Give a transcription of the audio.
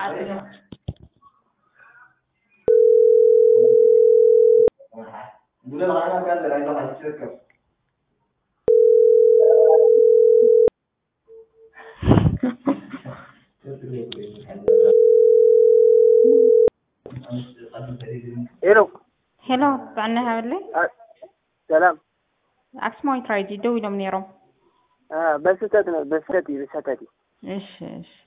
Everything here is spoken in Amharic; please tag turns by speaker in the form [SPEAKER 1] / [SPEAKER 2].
[SPEAKER 1] Hello, أنا هقولي.
[SPEAKER 2] سلام.
[SPEAKER 1] أسمعي ترايدي دوي لهم نيرو.
[SPEAKER 2] بس تاتي.
[SPEAKER 1] إيش.